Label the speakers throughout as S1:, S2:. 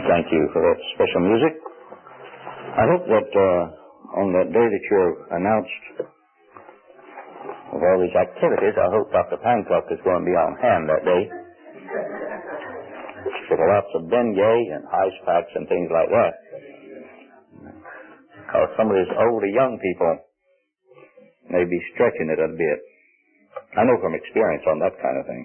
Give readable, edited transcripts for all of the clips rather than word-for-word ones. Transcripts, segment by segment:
S1: Thank you for that special music. I hope that on that day that you're announced of all these activities, I hope Dr. Panclock is going to be on hand that day with lots of Bengay and ice packs and things like that. Because some of these older young people may be stretching it a bit. I know from experience on that kind of thing.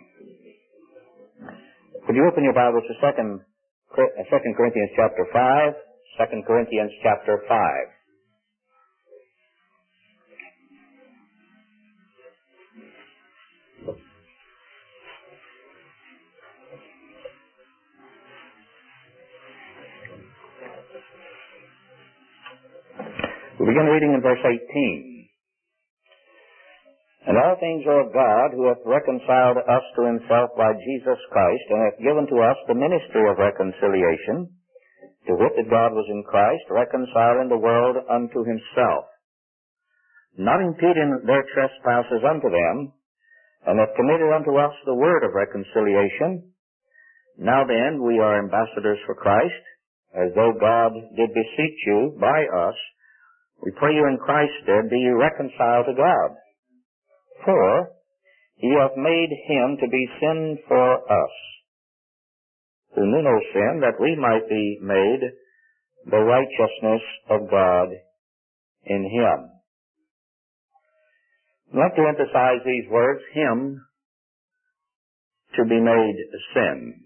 S1: Would you open your Bible to 2 Corinthians chapter 5? 2 Corinthians chapter 5. We begin reading in verse 18. And all things are of God, who hath reconciled us to himself by Jesus Christ, and hath given to us the ministry of reconciliation, to wit that God was in Christ, reconciling the world unto himself, not imputing their trespasses unto them, and hath committed unto us the word of reconciliation. Now then, we are ambassadors for Christ, as though God did beseech you by us. We pray you in Christ's stead, be ye reconciled to God. For he hath made him to be sin for us, who knew no sin, that we might be made the righteousness of God in him. I'd like to emphasize these words, him to be made sin.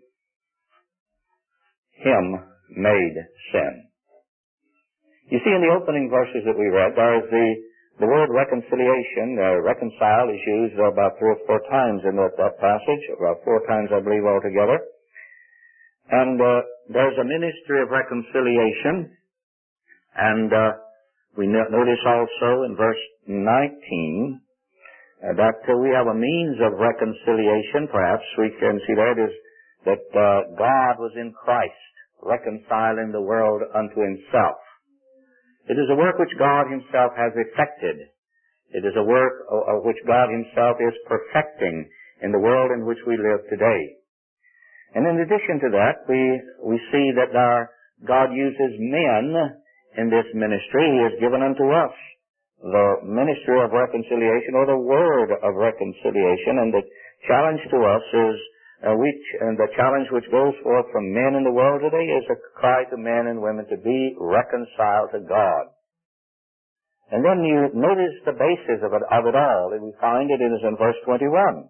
S1: Him made sin. You see, in the opening verses that we read, there is the word reconciliation. Reconcile is used about 3 or 4 times in that passage, about 4 times, I believe, altogether. And there's a ministry of reconciliation. And we notice also in verse 19 that we have a means of reconciliation. Perhaps we can see that is that God was in Christ, reconciling the world unto himself. It is a work which God himself has effected. It is a work of which God himself is perfecting in the world in which we live today. And in addition to that, we see that God uses men in this ministry. He has given unto us the ministry of reconciliation, or the word of reconciliation. And the challenge to us is, the challenge which goes forth from men in the world today is a cry to men and women to be reconciled to God. And then you notice the basis of it all, and we find it is in verse 21.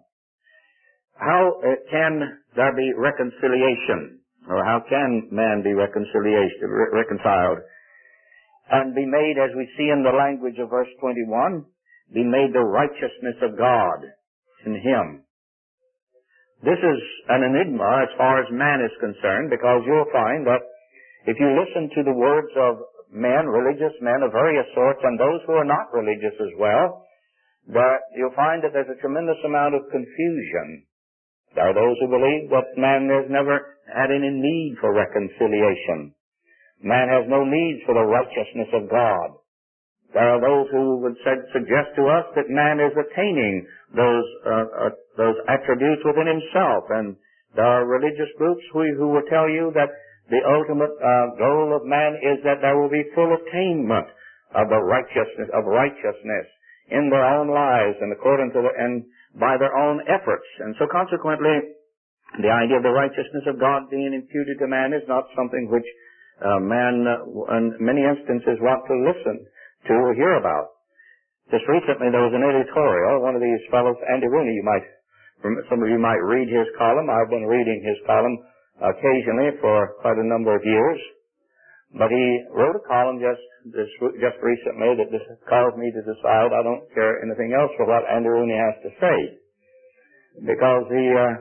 S1: How can there be reconciliation? Or how can man be reconciled? And be made, as we see in the language of verse 21, be made the righteousness of God in him. This is an enigma as far as man is concerned, because you'll find that if you listen to the words of men, religious men of various sorts, and those who are not religious as well, that you'll find that there's a tremendous amount of confusion. There are those who believe that man has never had any need for reconciliation. Man has no need for the righteousness of God. There are those who would suggest to us that man is attaining those attributes within himself, and there are religious groups who will tell you that the ultimate goal of man is that there will be full attainment of the righteousness in their own lives and according to and by their own efforts. And so consequently, the idea of the righteousness of God being imputed to man is not something which man in many instances want to listen to or hear about. Just recently there was an editorial, one of these fellows, Andy Rooney, some of you might read his column. I've been reading his column occasionally for quite a number of years. But he wrote a column just recently that caused me to decide I don't care anything else for what Andy Rooney has to say. Because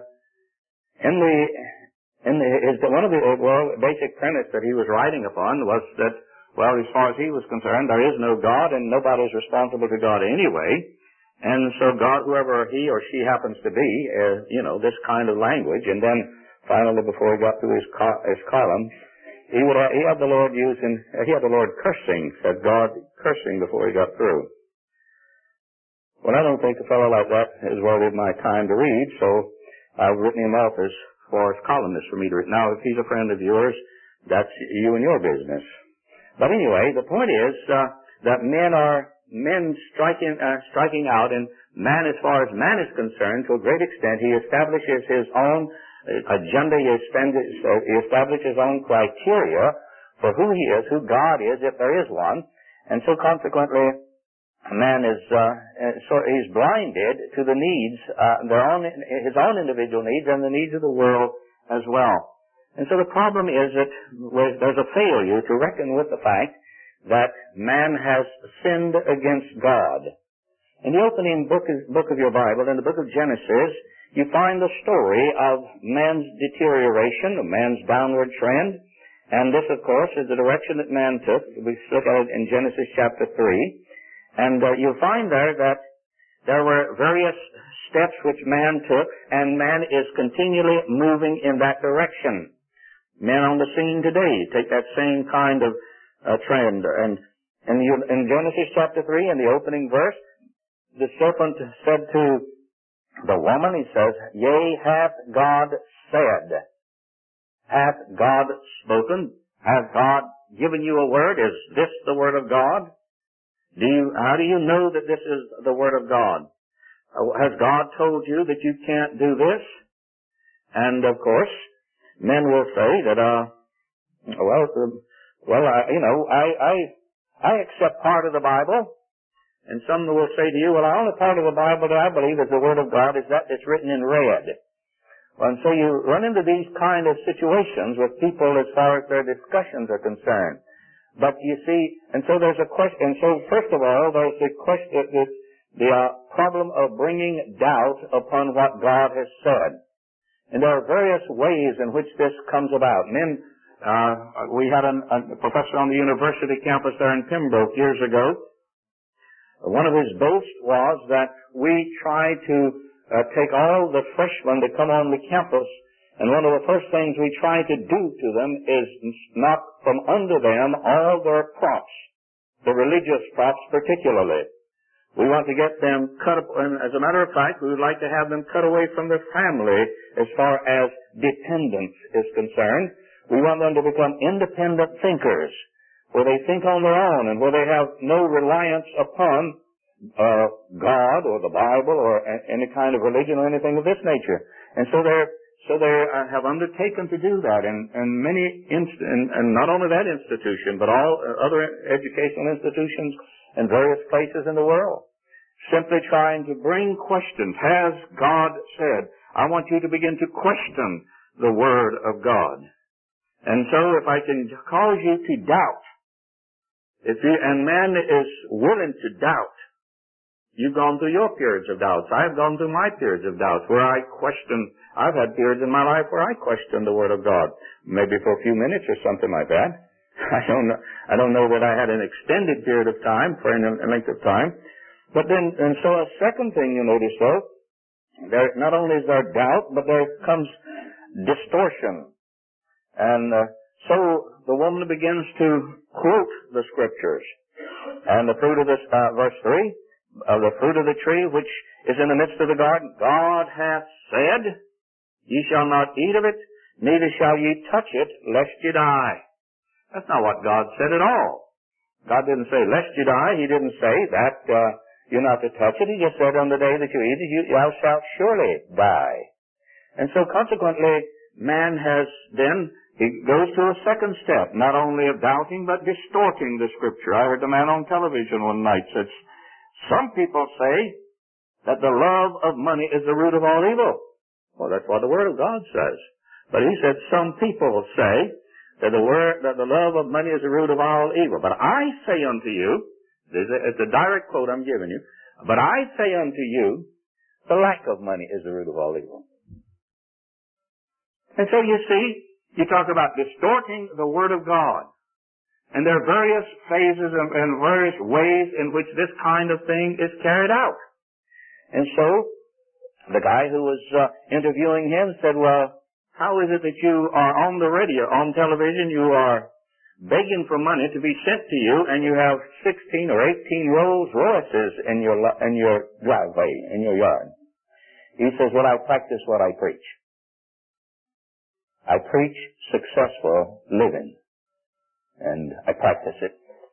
S1: one of the basic premise that he was writing upon was that, well, as far as he was concerned, there is no God, and nobody is responsible to God anyway. And so God, whoever he or she happens to be, this kind of language. And then finally, before he got through his column, he had the Lord cursing, said God cursing before he got through. Well, I don't think a fellow like that is worthy of my time to read, so I've written him off as far as columnist for me to read. Now, if he's a friend of yours, That's you and your business. But anyway, the point is that men striking out, and man, as far as man is concerned, to a great extent, he establishes his own agenda, he establishes his own criteria for who he is, who God is, if there is one, and so consequently, man is he's blinded to the needs, his own individual needs, and the needs of the world as well. And so the problem is that there's a failure to reckon with the fact that man has sinned against God. In the opening book of your Bible, in the book of Genesis, you find the story of man's deterioration, of man's downward trend, and this, of course, is the direction that man took. We look at it in Genesis chapter 3, and you'll find there that there were various steps which man took, and man is continually moving in that direction. Men on the scene today take that same kind of trend. And in Genesis chapter 3, in the opening verse, the serpent said to the woman, he says, "Yea, hath God said?" Hath God spoken? Hath God given you a word? Is this the word of God? How do you know that this is the word of God? Has God told you that you can't do this? And of course, men will say that, I accept part of the Bible, and some will say to you, well, the only part of the Bible that I believe is the Word of God is that that's written in red. Well, and so you run into these kind of situations with people as far as their discussions are concerned. But you see, and so there's a question, and so first of all, there's the question, the problem of bringing doubt upon what God has said. And there are various ways in which this comes about. We had a professor on the university campus there in Pembroke years ago. One of his boasts was that we try to take all the freshmen that come on the campus, and one of the first things we try to do to them is knock from under them all their props, the religious props particularly. We want to get them cut up, and as a matter of fact, we would like to have them cut away from their family as far as dependence is concerned. We want them to become independent thinkers, where they think on their own and where they have no reliance upon God or the Bible or any kind of religion or anything of this nature. And so they have undertaken to do that, and not only that institution, but all other educational institutions in various places in the world, simply trying to bring questions. Has God said? I want you to begin to question the Word of God. And so if I can cause you to doubt, and man is willing to doubt, you've gone through your periods of doubts. I've gone through my periods of doubts where I question. I've had periods in my life where I question the Word of God, maybe for a few minutes or something like that. I don't know that I had an extended period of time, for any length of time. But then, and so a second thing you notice though, there not only is there doubt, but there comes distortion. And so the woman begins to quote the Scriptures. And the fruit of this, verse 3, of the fruit of the tree which is in the midst of the garden, God hath said, ye shall not eat of it, neither shall ye touch it, lest ye die. That's not what God said at all. God didn't say, lest you die. He didn't say that you're not to touch it. He just said, on the day that you eat it, thou shalt surely die. And so consequently, man has then, he goes to a second step, not only of doubting, but distorting the Scripture. I heard the man on television one night said, some people say that the love of money is the root of all evil. Well, that's what the Word of God says. But he said, some people say that the love of money is the root of all evil. But I say unto you, it's a direct quote I'm giving you, but I say unto you, the lack of money is the root of all evil. And so you see, you talk about distorting the Word of God. And there are various phases and various ways in which this kind of thing is carried out. And so, the guy who was interviewing him said, well, how is it that you are on the radio, on television, you are begging for money to be sent to you, and you have 16 or 18 Rolls Royces in your driveway, in your yard? He says, well, I practice what I preach. I preach successful living. and I practice it.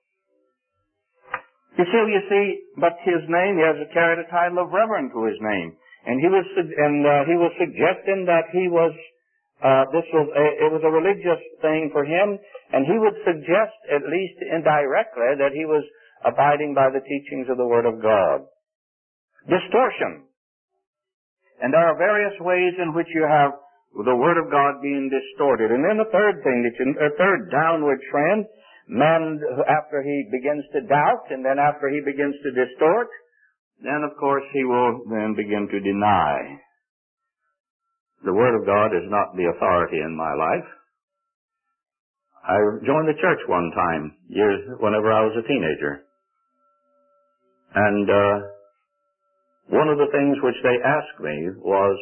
S2: You see, but his name, he has carried a title of Reverend to his name. And he was suggesting that it was a religious thing for him, and he would suggest, at least indirectly, that he was abiding by the teachings of the Word of God. Distortion. And there are various ways in which you have the Word of God being distorted. And then the third thing, a third downward trend, man, after he begins to doubt, and then after he begins to distort, then of course he will then begin to deny. The Word of God is not the authority in my life. I joined the church one time, whenever I was a teenager. And one of the things which they asked me was,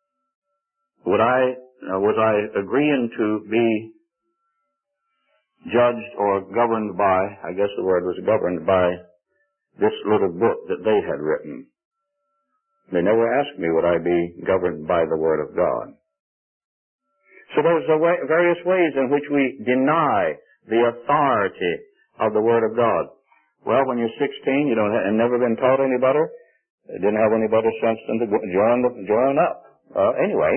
S2: was I agreeing to be judged or governed by, I guess the word was governed by, this little book that they had written. They never asked me would I be governed by the Word of God. So there's various ways in which we deny the authority of the Word of God. Well, when you're 16, you and never been taught any better, didn't have any better sense than to join up. Anyway,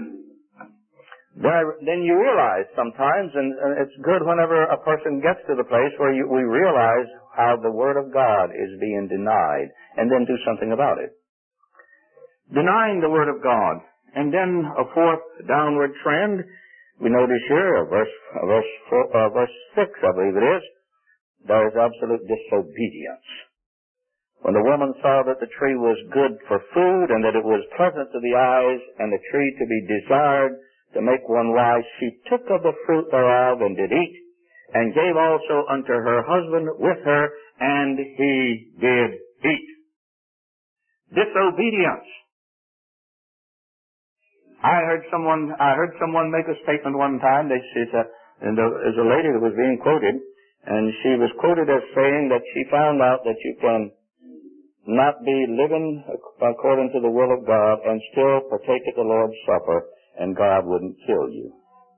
S2: then you realize sometimes, and it's good whenever a person gets to the place where we realize how the Word of God is being denied, and then do something about it. Denying the Word of God. And then a fourth downward trend, we notice here, verse 6, I believe it is, there is absolute disobedience. When the woman saw that the tree was good for food, and that it was pleasant to the eyes, and the tree to be desired, to make one wise, she took of the fruit thereof, and did eat, and gave also unto her husband with her, and he did eat. Disobedience. I heard someone make a statement one time. There's a lady that was being quoted, and she was quoted as saying that she found out that you can not be living according to the will of God and still partake of the Lord's Supper, and God wouldn't kill you.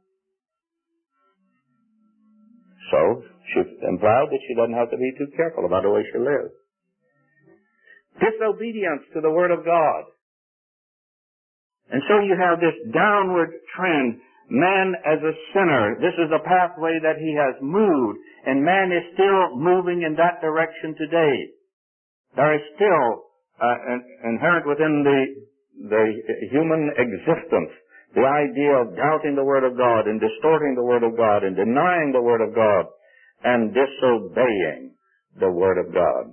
S2: So she implied that she doesn't have to be too careful about the way she lives. Disobedience to the Word of God. And so you have this downward trend. Man as a sinner, this is the pathway that he has moved, and man is still moving in that direction today. There is still inherent within the human existence the idea of doubting the Word of God and distorting the Word of God and denying the Word of God and disobeying the Word of God.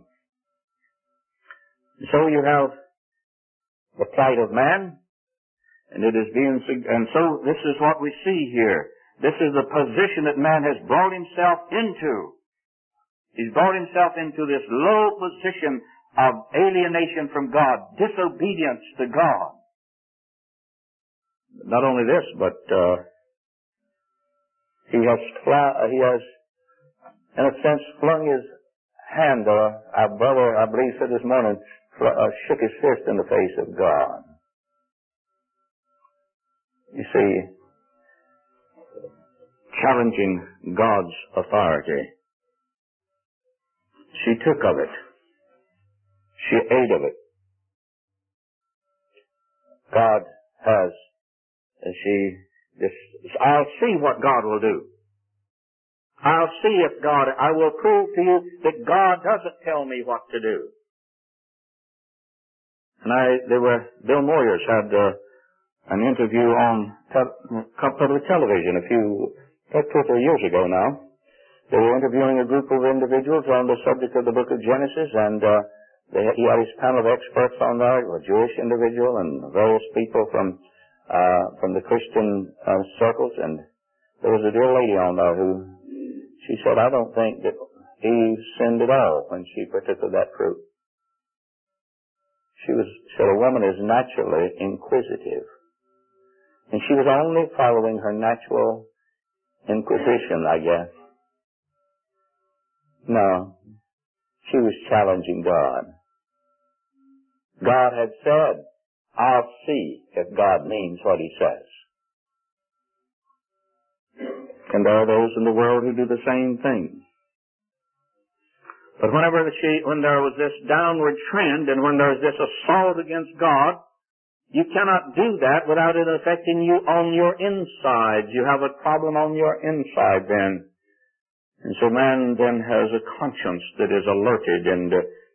S2: So you have the plight of man, and so this is what we see here. This is the position that man has brought himself into. He's brought himself into this low position of alienation from God, disobedience to God. Not only this, but he has, in a sense, flung his hand. Our brother, I believe, said this morning, shook his fist in the face of God. You see, challenging God's authority. She took of it. She ate of it. God has, I'll see what God will do. I'll see if I will prove to you that God doesn't tell me what to do. And Bill Moyers had an interview on public television about 2 or 3 years ago now. They were interviewing a group of individuals on the subject of the book of Genesis, and he had his panel of experts on there, a Jewish individual and various people from the Christian circles, and there was a dear lady on there who, she said, I don't think that Eve sinned at all when she partook of that fruit. She said a woman is naturally inquisitive. And she was only following her natural inquisition, I guess. No, she was challenging God. God had said, I'll see if God means what he says. And there are those in the world who do the same thing. But when there was this downward trend and when there was this assault against God, you cannot do that without it affecting you on your inside. You have a problem on your inside then. And so man then has a conscience that is alerted, and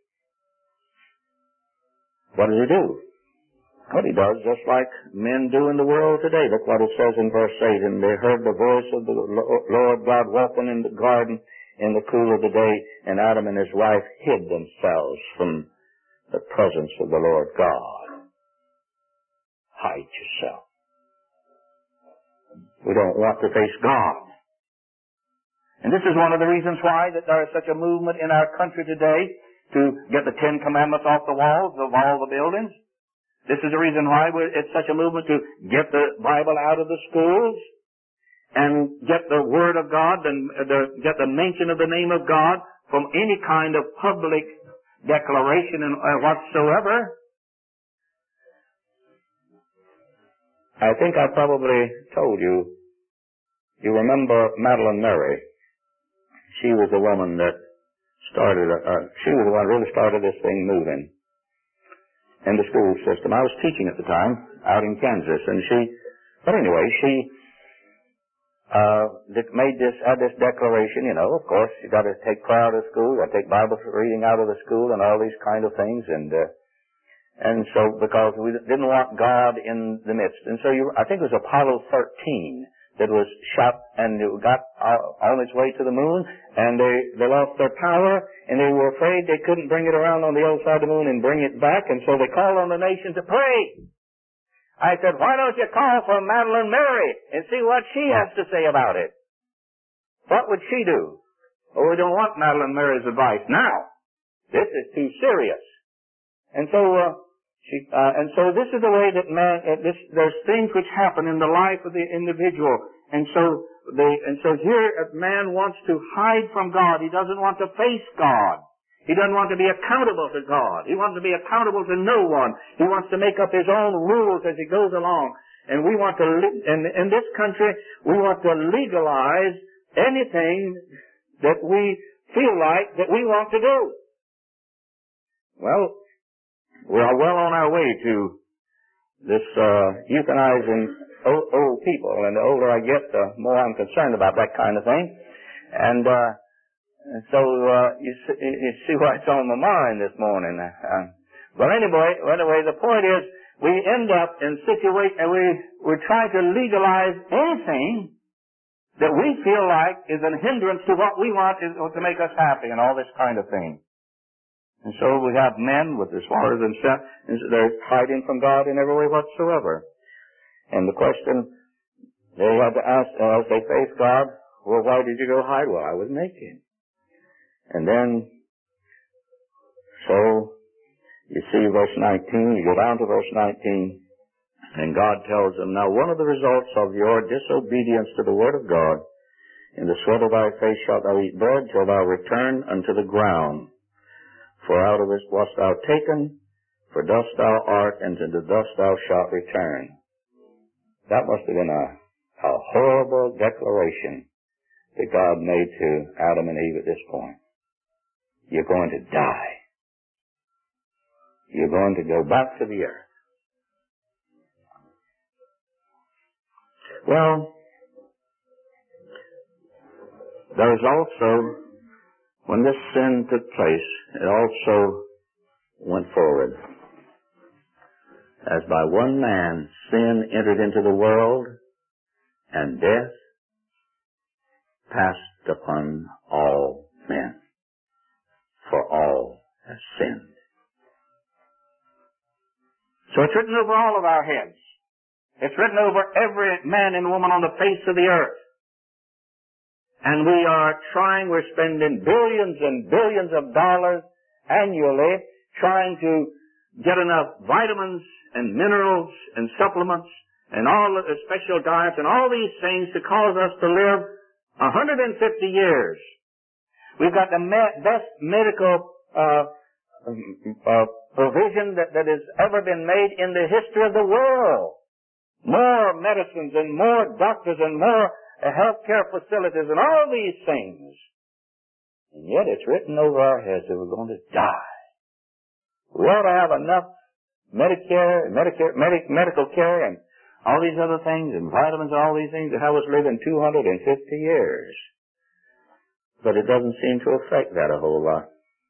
S2: what does he do? What he does, just like men do in the world today. Look what it says in verse 8. And they heard the voice of the Lord God walking in the garden in the cool of the day, and Adam and his wife hid themselves from the presence of the Lord God. Hide yourself. We don't want to face God. And this is one of the reasons why that there is such a movement in our country today to get the Ten Commandments off the walls of all the buildings. This is the reason why it's such a movement to get the Bible out of the schools and get the Word of God and get the mention of the name of God from any kind of public declaration and whatsoever. I think I probably told you, you remember Madeleine Murray. She was the woman that she was the one who really started this thing moving in the school system. I was teaching at the time out in Kansas, and she had this declaration, of course, you got to take prayer out of school, you got to take Bible reading out of the school and all these kind of things, and so because we didn't want God in the midst. And so I think it was Apollo 13 that was shot, and it got on its way to the moon, and they lost their power, and they were afraid they couldn't bring it around on the other side of the moon and bring it back, and so they called on the nation to pray. I said, why don't you call for Madeleine Murray and see what she has to say about it? What would she do? Oh, we don't want Madeleine Murray's advice now. This is too serious. And so, this is the way that there's things which happen in the life of the individual. And so here man wants to hide from God. He doesn't want to face God. He doesn't want to be accountable to God. He wants to be accountable to no one. He wants to make up his own rules as he goes along. And we want to, in this country, we want to legalize anything that we feel like that we want to do. Well, we are well on our way to this euthanizing old people, and the older I get, the more I'm concerned about that kind of thing. And so you see why it's on my mind this morning. But anyway, the point is, we end up in situation, and we try to legalize anything that we feel like is a hindrance to what we want to make us happy, and all this kind of thing. And so we have men with as far as themselves, they're hiding from God in every way whatsoever. And the question they had to ask as they face God, well, why did you go hide? Well, I was naked. And then, so, you see verse 19, you go down to verse 19, and God tells them, now one of the results of your disobedience to the word of God, in the sweat of thy face shalt thou eat bread till thou return unto the ground. For out of it wast thou taken, for dust thou art, and to the dust thou shalt return. That must have been a horrible declaration that God made to Adam and Eve at this point. You're going to die. You're going to go back to the earth. Well, there's also, when this sin took place, it also went forward. As by one man sin entered into the world, and death passed upon all men. For all have sinned. So it's written over all of our heads. It's written over every man and woman on the face of the earth. And we're spending billions and billions of dollars annually trying to get enough vitamins and minerals and supplements and all the special diets and all these things to cause us to live 150 years. We've got the best medical provision that has ever been made in the history of the world. More medicines and more doctors and more health care facilities, and all these things. And yet it's written over our heads that we're going to die. We ought to have enough medical care, and all these other things, and vitamins, and all these things, that have us living 250 years. But it doesn't seem to affect that a whole lot.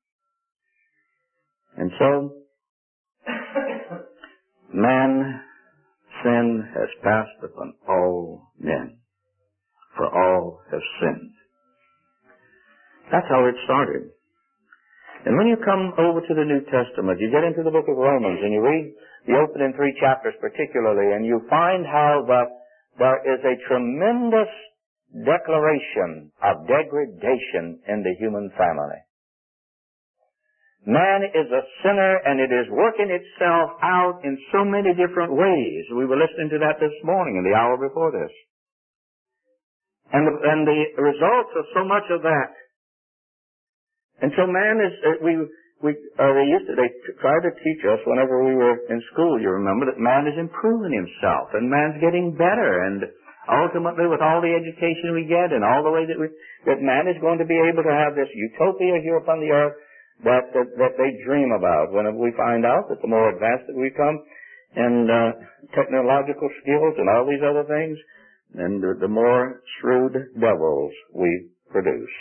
S2: And so, sin has passed upon all men, for all have sinned. That's how it started. And when you come over to the New Testament, you get into the book of Romans, and you read the opening 3 chapters particularly, and you find how that there is a tremendous declaration of degradation in the human family. Man is a sinner, and it is working itself out in so many different ways. We were listening to that this morning in the hour before this. And the results of so much of that. And so man is, they tried to teach us whenever we were in school, you remember, that man is improving himself, and man's getting better, and ultimately with all the education we get, and all the way that man is going to be able to have this utopia here upon the earth that they dream about. When we find out that the more advanced that we come in technological skills and all these other things, then the more shrewd devils we produce.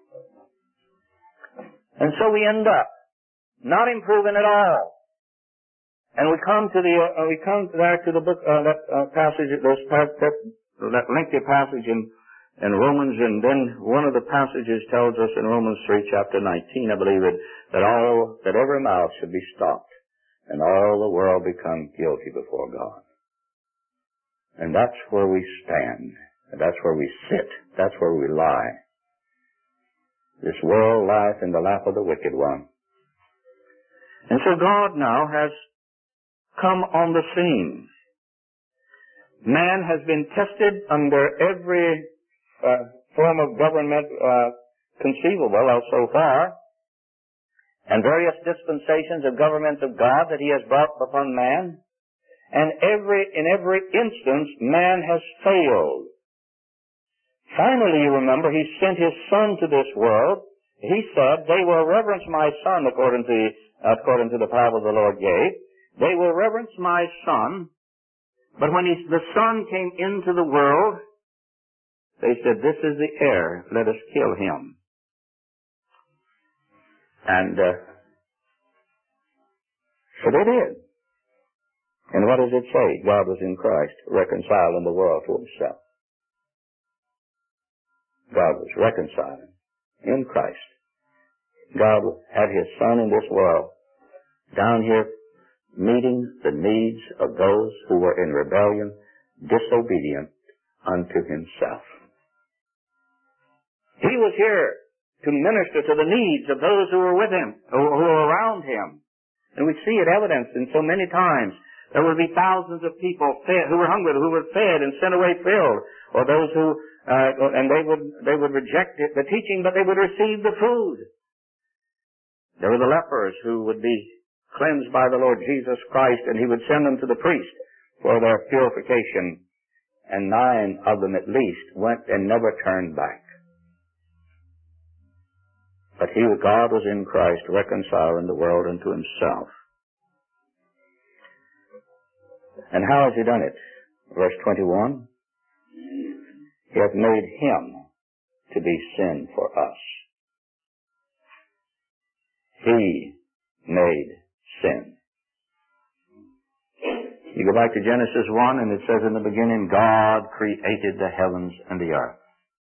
S2: And so we end up not improving at all. And we come to the book, passage, that lengthy passage in Romans, and then one of the passages tells us in Romans 3, chapter 19, I believe it, that every mouth should be stopped, and all the world become guilty before God. And that's where we stand, and that's where we sit, that's where we lie. This world lieth in the lap of the wicked one. And so God now has come on the scene. Man has been tested under every form of government conceivable so far, and various dispensations of governments of God that He has brought upon man. And in every instance, man has failed. Finally, you remember, He sent His Son to this world. He said, "They will reverence my Son," according to the parable the Lord gave. They will reverence my Son. But when the Son came into the world, they said, "This is the heir. Let us kill him." And so they did. And what does it say? God was in Christ, reconciling the world to Himself. God was reconciling in Christ. God had His Son in this world, down here, meeting the needs of those who were in rebellion, disobedient unto Himself. He was here to minister to the needs of those who were with Him, who were around Him. And we see it evidenced in so many times. There would be thousands of people who were hungry, who were fed and sent away filled, or those who and they would reject the teaching, but they would receive the food. There were the lepers who would be cleansed by the Lord Jesus Christ, and He would send them to the priest for their purification. And 9 of them at least went and never turned back. But God was in Christ, reconciling the world unto Himself. And how has He done it? Verse 21. He hath made Him to be sin for us. He made sin. You go back to Genesis 1, and it says, "In the beginning God created the heavens and the earth."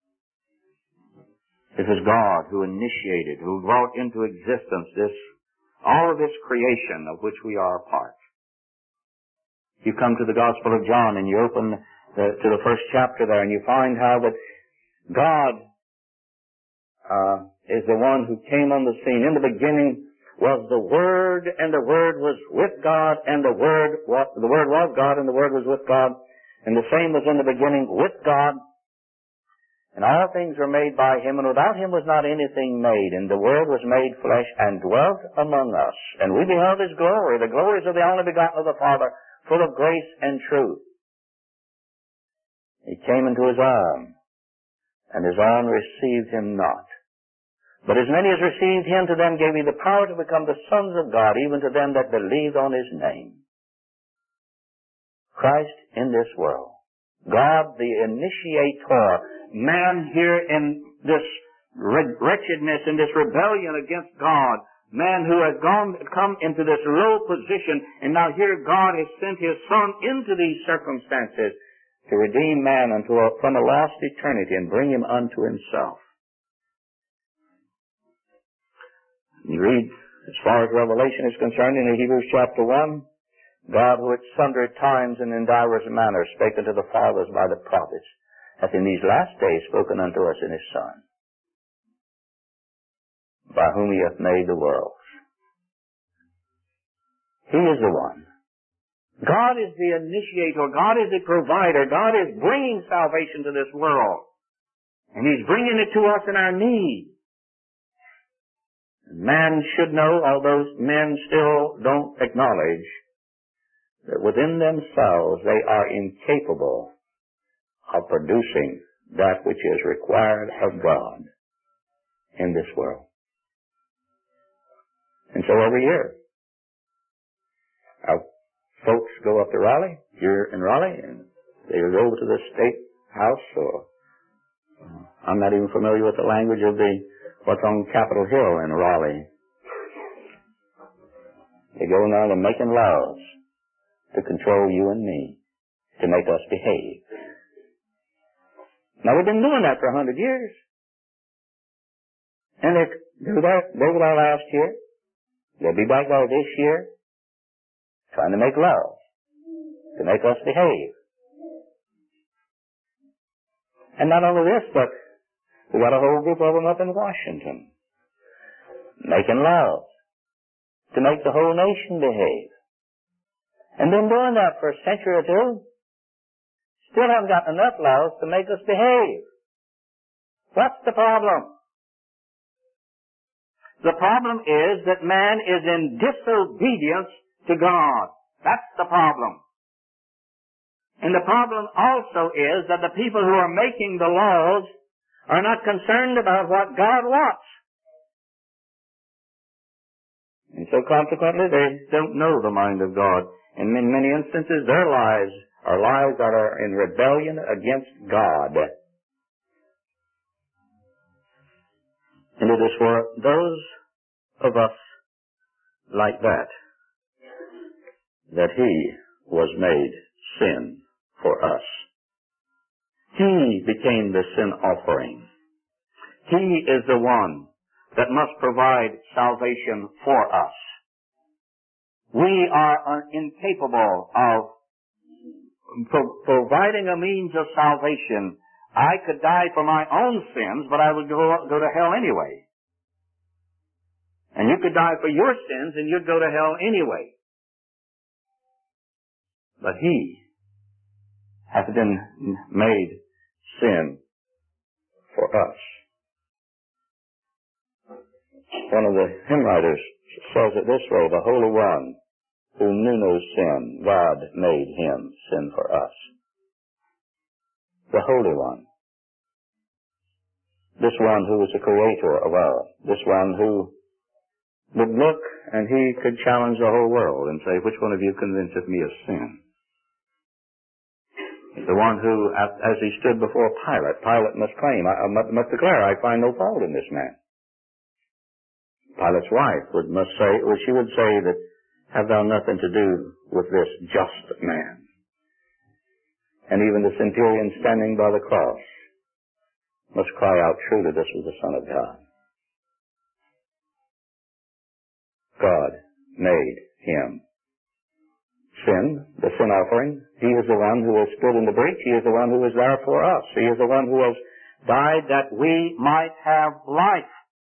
S2: This is God who initiated, who brought into existence all of this creation of which we are a part. You come to the Gospel of John, and you open to the first chapter there, and you find how that God is the one who came on the scene. In the beginning was the Word, and the Word was with God, and the Word was God, and the Word was with God, and the same was in the beginning with God. And all things were made by Him, and without Him was not anything made. And the Word was made flesh and dwelt among us. And we beheld His glory, the glories of the only begotten of the Father, full of grace and truth. He came into His own,
S1: and his own received him not. But as many as received him, to them gave he the power to become the sons of God, even to them that believed on his name. Christ in this world. God the initiator. Man here in this wretchedness, in this rebellion against God. Man who has come into this low position, and now here God has sent his Son into these circumstances to redeem man from a lost eternity and bring him unto himself. You read, as far as Revelation is concerned, in Hebrews chapter 1, God, who at sundry times and in divers manners spake unto the fathers by the prophets, hath in these last days spoken unto us in his Son, by whom he hath made the worlds. He is the one. God is the initiator. God is the provider. God is bringing salvation to this world. And he's bringing it to us in our need. Man should know, although men still don't acknowledge, that within themselves they are incapable of producing that which is required of God in this world. And so every year, our folks go up to Raleigh, here in Raleigh, and they go over to the State House, or I'm not even familiar with the language of what's on Capitol Hill in Raleigh. They go now, they're making laws to control you and me, to make us behave. Now, we've been doing that for 100 years. And they were there last year. They'll be back there this year, trying to make laws to make us behave. And not only this, but we got a whole group of them up in Washington making laws to make the whole nation behave. And been doing that for a century or two. Still haven't got enough laws to make us behave. What's the problem? The problem is that man is in disobedience to God. That's the problem. And the problem also is that the people who are making the laws are not concerned about what God wants. And so consequently, they don't know the mind of God. And in many instances, their lives are lives that are in rebellion against God. And it is for those of us like that he was made sin for us. He became the sin offering. He is the one that must provide salvation for us. We are incapable of providing a means of salvation. I could die for my own sins, but I would go to hell anyway. And you could die for your sins, and you'd go to hell anyway. But he hath been made sin for us. One of the hymn writers says it this way: the Holy One, who knew no sin, God made him sin for us. The Holy One. This one who was the creator of all. This one who would look and he could challenge the whole world and say, which one of you convinceth me of sin? The one who, as he stood before Pilate must claim, must declare, I find no fault in this man. Pilate's wife would say that, have thou nothing to do with this just man. And even the centurion standing by the cross must cry out, truly this was the Son of God. God made him sin, the sin offering. He is the one who has stood in the breach. He is the one who is there for us. He is the one who has died that we might have life.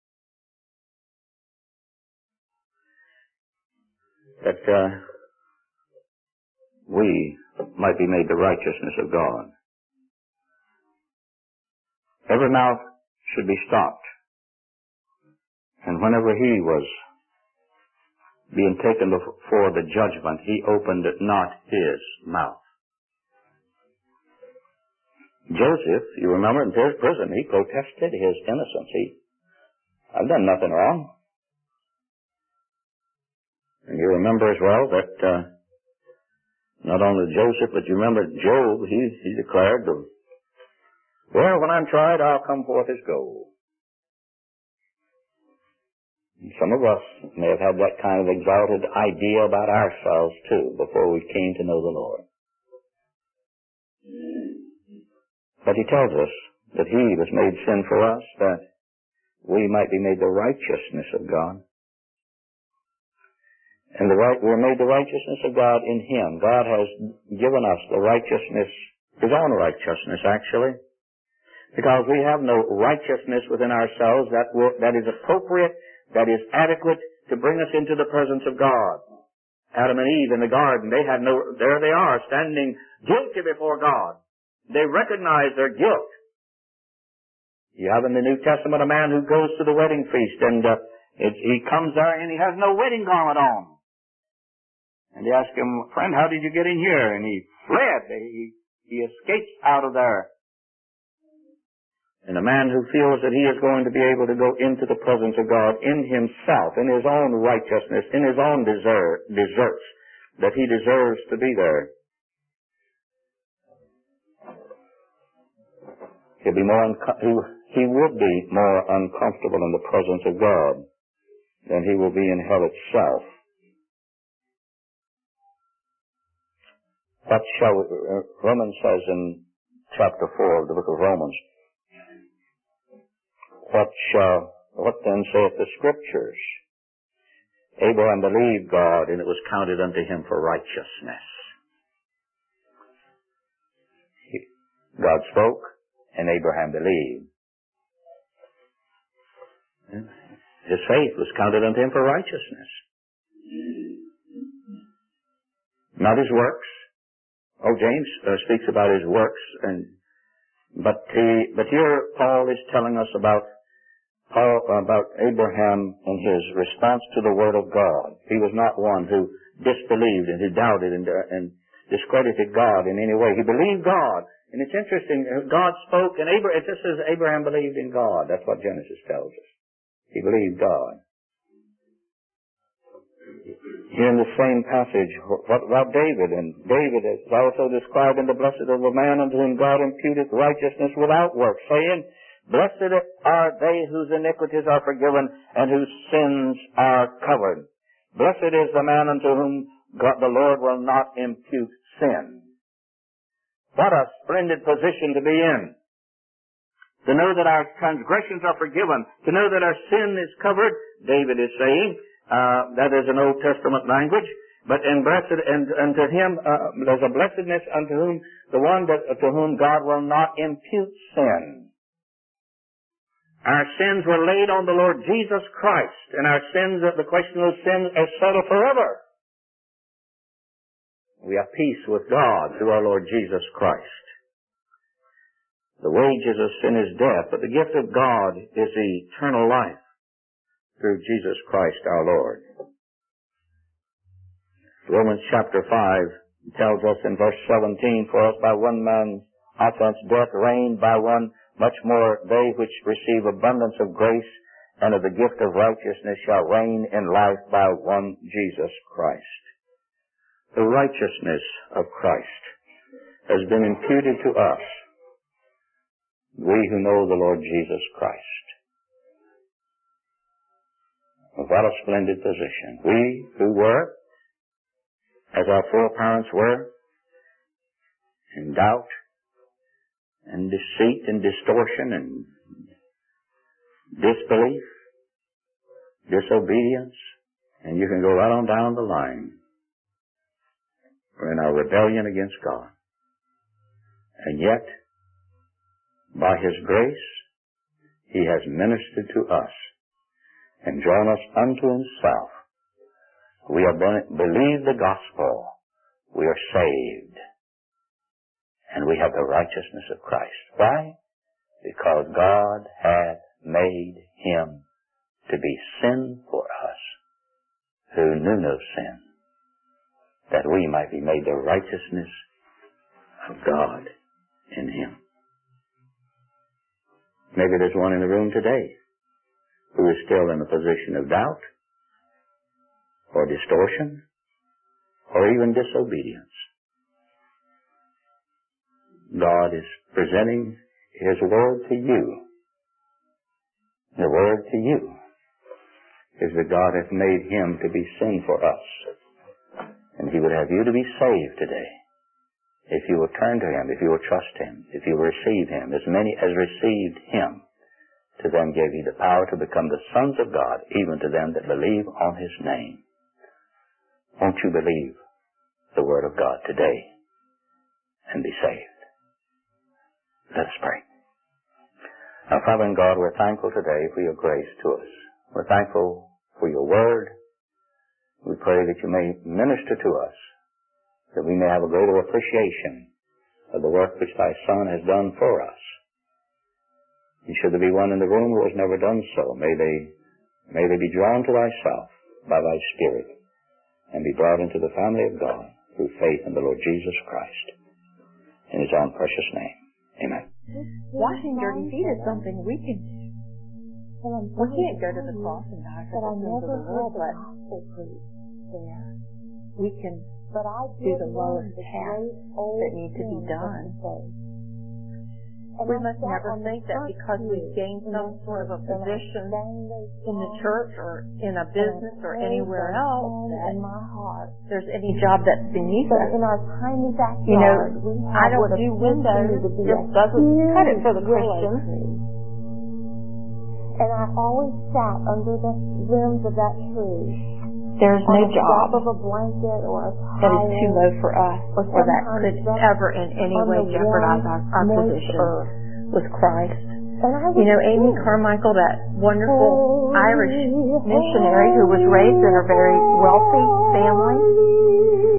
S1: That we might be made the righteousness of God. Every mouth should be stopped. And whenever he was being taken before the judgment, he opened not his mouth. Joseph, you remember, in prison, he protested his innocence. I've done nothing wrong. And you remember as well that not only Joseph, but you remember Job, he declared, well, when I'm tried, I'll come forth as gold. And some of us may have had that kind of exalted idea about ourselves, too, before we came to know the Lord. But he tells us that he was made sin for us, that we might be made the righteousness of God. And we're made the righteousness of God in him. God has given us the righteousness, his own righteousness, actually, because we have no righteousness within ourselves that is appropriate, that is adequate to bring us into the presence of God. Adam and Eve in the garden, there they are, standing guilty before God. They recognize their guilt. You have in the New Testament a man who goes to the wedding feast, and he comes there and he has no wedding garment on. And they ask him, friend, how did you get in here? And he fled. He escapes out of there. And a man who feels that he is going to be able to go into the presence of God in himself, in his own righteousness, in his own deserts, that he deserves to be there. He would be more uncomfortable in the presence of God than he will be in hell itself. What Romans says in chapter 4 of the book of Romans, what then saith the Scriptures? Abraham believed God, and it was counted unto him for righteousness. God spoke, and Abraham believed. His faith was counted unto him for righteousness. Not his works. James speaks about his works, but here Paul is telling us about Abraham and his response to the Word of God. He was not one who disbelieved and who doubted and discredited God in any way. He believed God. And it's interesting, God spoke, and it just says Abraham believed in God. That's what Genesis tells us. He believed God. Here in the same passage, what about David? And David is also described in the blessed of the man unto whom God imputeth righteousness without works, saying, blessed are they whose iniquities are forgiven and whose sins are covered. Blessed is the man unto whom God, the Lord will not impute sin. What a splendid position to be in. To know that our transgressions are forgiven. To know that our sin is covered. David is saying, that is an Old Testament language. But unto him, there's a blessedness unto whom, to whom God will not impute sin. Our sins were laid on the Lord Jesus Christ. And our sins, the question of sin is settled forever. We have peace with God through our Lord Jesus Christ. The wages of sin is death, but the gift of God is eternal life through Jesus Christ our Lord. Romans chapter 5 tells us in verse 17, for as by one man's offense death reigned by one, much more they which receive abundance of grace and of the gift of righteousness shall reign in life by one Jesus Christ. The righteousness of Christ has been imputed to us, we who know the Lord Jesus Christ. What a splendid position. We who were, as our foreparents were, in doubt and deceit and distortion and disbelief, disobedience, and you can go right on down the line. We're in our rebellion against God. And yet, by His grace, He has ministered to us and drawn us unto Himself. We have believed the gospel. We are saved. And we have the righteousness of Christ. Why? Because God hath made Him to be sin for us, who knew no sin, that we might be made the righteousness of God in Him. Maybe there's one in the room today who is still in a position of doubt or distortion or even disobedience. God is presenting His Word to you. The Word to you is that God hath made Him to be sin for us. And He would have you to be saved today. If you will turn to Him, if you will trust Him, if you will receive Him, as many as received Him, to them gave He the power to become the sons of God, even to them that believe on His name. Won't you believe the Word of God today and be saved? Let us pray. Now, Father and God, we're thankful today for your grace to us. We're thankful for your Word. We pray that you may minister to us, that we may have a greater appreciation of the work which thy Son has done for us. And should there be one in the room who has never done so, may they be drawn to thyself by thy Spirit and be brought into the family of God through faith in the Lord Jesus Christ. In His own precious name. Amen.
S3: Washing dirty feet is something we can do. We can't go to the cross and die for the sins of the world, but we can do the lowest tasks that need to be done. We must never think that because we've gained some sort of a position in the church or in a business or anywhere else that there's any job that's beneath us. You know, I don't do windows. This doesn't cut it for the Christian.
S4: And I always sat under the limbs of that tree.
S3: There's no job
S4: of a blanket or a
S3: that is too low for us or that could ever in any way jeopardize our position with Christ. You know, Amy Carmichael, that wonderful Irish missionary who was raised in a very wealthy family,